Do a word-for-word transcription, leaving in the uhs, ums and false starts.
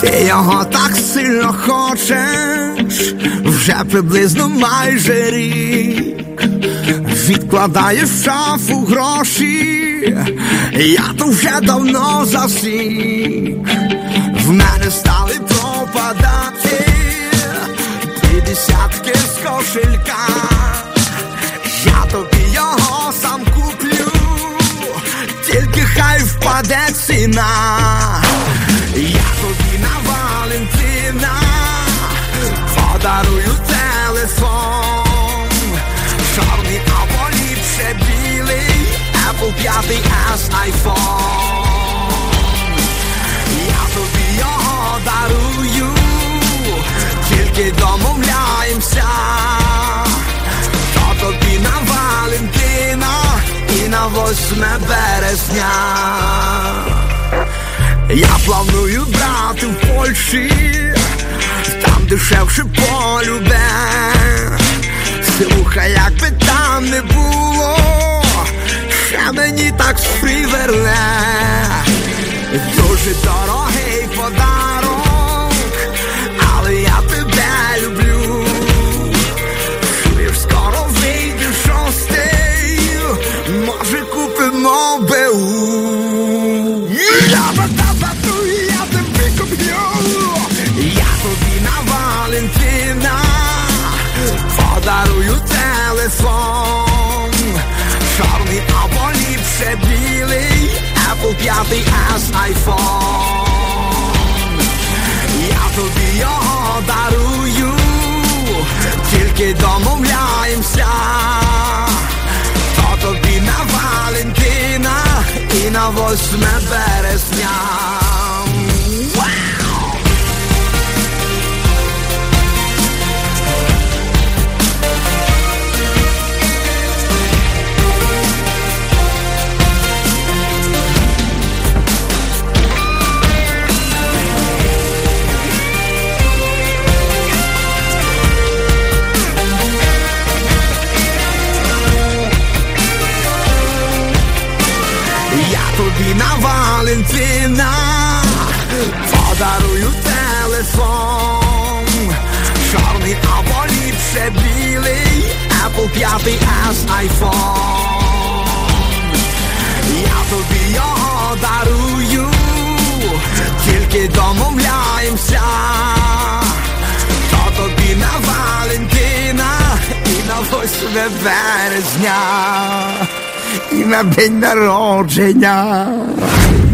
Ти його так сильно хочеш, вже приблизно майже рік. Відкладаєш в шафу гроші, я то вже давно засік. В мене стали пропадати п'ятдесятки з кошелька. Я тобі його сам куплю, тільки хай впаде ціна. Я тобі на Валентина подарую телефон, чорний або ліпше білий, Apple п'ять ес iPhone. Я тобі його дарую, тільки домовляємося, то тобі на Валентина і на восьме березня. Я планую брати в Польщі, там дешевше полюбе. Слухай, як би там не було, ще мені так сприверне. Дуже дорогий подарок, але я тебе люблю. Чуєш, скоро вийде шостий, може купимо БУ. Я тобі на Валентина подарую телефон, чорний або ліпше білий, Apple п'ять ес iPhone. Я тобі його дарую, тільки домовляємося, то тобі на Валентина і на восьме березня. Тобі на Валентина подарую телефон, чорний або ліпше білий, Apple п'ять ес iPhone. Я тобі його дарую, тільки домовляємося, то тобі на Валентина і на восьме березня. І на день народження.